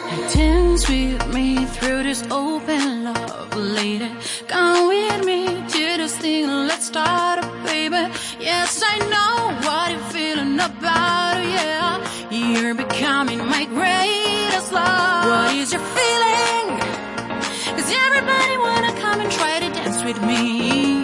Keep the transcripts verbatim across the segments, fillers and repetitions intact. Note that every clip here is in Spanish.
Dance with me through this open love, lady. Come with me to this thing, let's start it, baby. Yes, I know what you're feeling about it, yeah. You're becoming my greatest love. What is your feeling? Cause everybody wanna come and try to dance with me.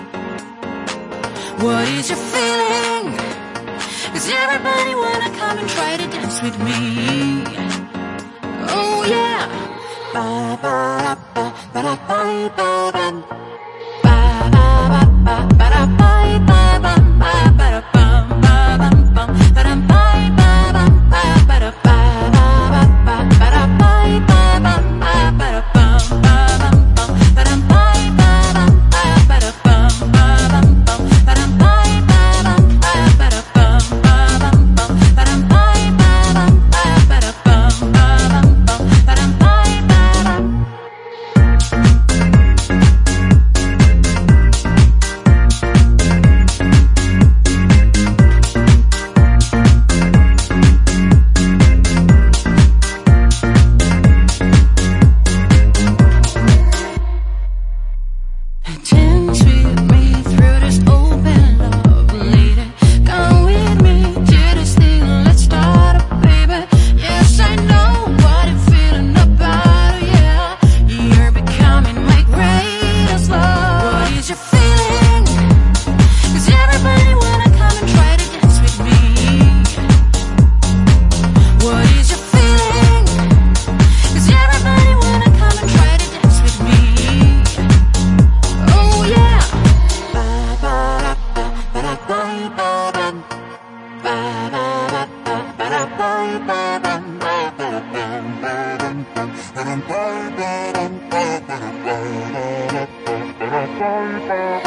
What is your feeling? Cause everybody wanna come and try to dance with me. Oh yeah. Ba ba ba ba ba ba ba ba ba ba ba ba ba ba ba ba Bye.